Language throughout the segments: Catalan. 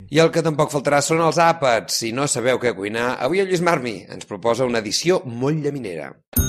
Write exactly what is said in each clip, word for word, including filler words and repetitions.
I el que tampoc faltarà són els àpats. Si no sabeu què cuinar, avui el Lluís Marmi ens proposa una edició molt llaminera.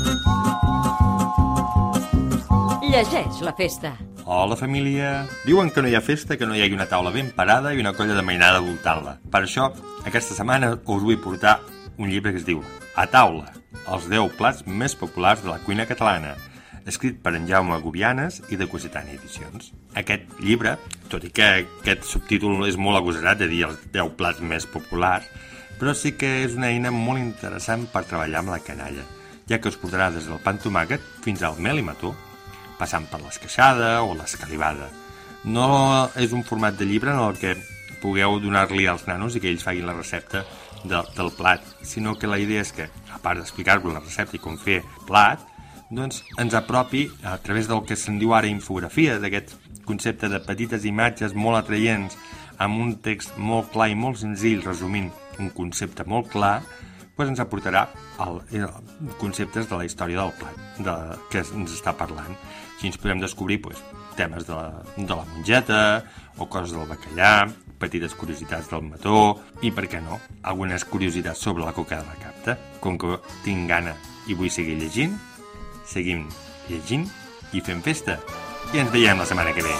Llegeix la festa. Hola, família. Diuen que no hi ha festa que no hi hagi una taula ben parada i una colla de mainada voltant-la. Per això, aquesta setmana us vull portar un llibre que es diu A taula, els deu plats més populars de la cuina catalana, escrit per en Jaume Gubianes i de Cossetània Edicions. Aquest llibre, tot i que aquest subtítol és molt agosarat de dir els deu plats més populars, però sí que és una eina molt interessant per treballar amb la canalla, ja que us portarà des del pa amb tomàquet fins al mel i mató, passant per l'esqueixada o l'escalivada. No és un format de llibre en el que pugueu donar-li als nanos i que ells facin la recepta de, del plat, sinó que la idea és que, a part d'explicar-vos la recepta i com fer plat, doncs ens apropi a través del que se'n diu ara infografia, d'aquest concepte de petites imatges molt atraients, amb un text molt clar i molt senzill, resumint un concepte molt clar, doncs ens aportarà el, el, conceptes de la història del plat de, que ens està parlant. Així ens podem descobrir doncs, temes de la, de la mongeta o coses del bacallà, petites curiositats del mató i, per què no, algunes curiositats sobre la coca de la capta. Com que tinc gana i vull seguir llegint, seguim llegint i fent festa. I ens veiem la setmana que ve.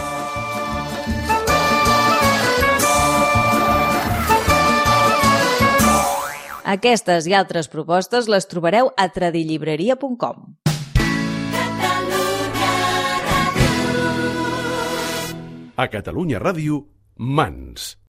Aquestes i altres propostes les trobareu a tradillibreria punt com. A Catalunya Ràdio, Mans.